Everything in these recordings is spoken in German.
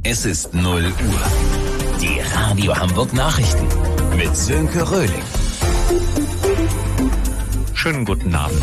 Es ist 0 Uhr. Die Radio Hamburg Nachrichten mit Sönke Röhling. Schönen guten Abend.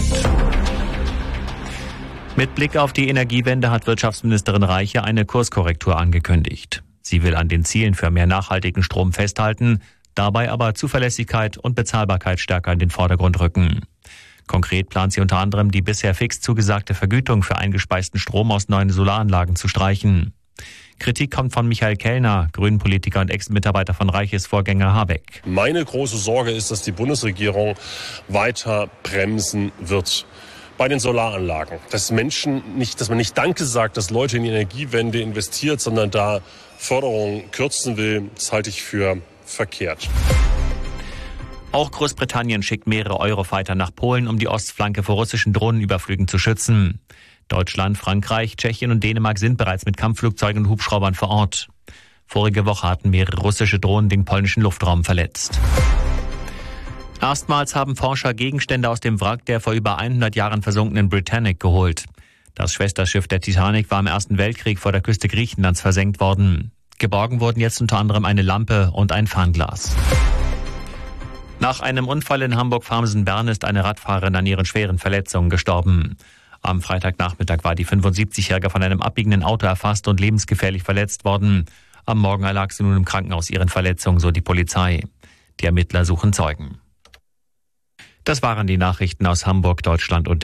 Mit Blick auf die Energiewende hat Wirtschaftsministerin Reiche eine Kurskorrektur angekündigt. Sie will an den Zielen für mehr nachhaltigen Strom festhalten, dabei aber Zuverlässigkeit und Bezahlbarkeit stärker in den Vordergrund rücken. Konkret plant sie unter anderem, die bisher fix zugesagte Vergütung für eingespeisten Strom aus neuen Solaranlagen zu streichen. Kritik kommt von Michael Kellner, Grünen-Politiker und Ex-Mitarbeiter von Reiches Vorgänger Habeck. Meine große Sorge ist, dass die Bundesregierung weiter bremsen wird bei den Solaranlagen. Dass man nicht Danke sagt, dass Leute in die Energiewende investiert, sondern da Förderungen kürzen will, das halte ich für verkehrt. Auch Großbritannien schickt mehrere Eurofighter nach Polen, um die Ostflanke vor russischen Drohnenüberflügen zu schützen. Deutschland, Frankreich, Tschechien und Dänemark sind bereits mit Kampfflugzeugen und Hubschraubern vor Ort. Vorige Woche hatten mehrere russische Drohnen den polnischen Luftraum verletzt. Erstmals haben Forscher Gegenstände aus dem Wrack der vor über 100 Jahren versunkenen Britannic geholt. Das Schwesterschiff der Titanic war im Ersten Weltkrieg vor der Küste Griechenlands versenkt worden. Geborgen wurden jetzt unter anderem eine Lampe und ein Fernglas. Nach einem Unfall in Hamburg-Farmsen-Bern ist eine Radfahrerin an ihren schweren Verletzungen gestorben. Am Freitagnachmittag war die 75-Jährige von einem abbiegenden Auto erfasst und lebensgefährlich verletzt worden. Am Morgen erlag sie nun im Krankenhaus ihren Verletzungen, so die Polizei. Die Ermittler suchen Zeugen. Das waren die Nachrichten aus Hamburg, Deutschland und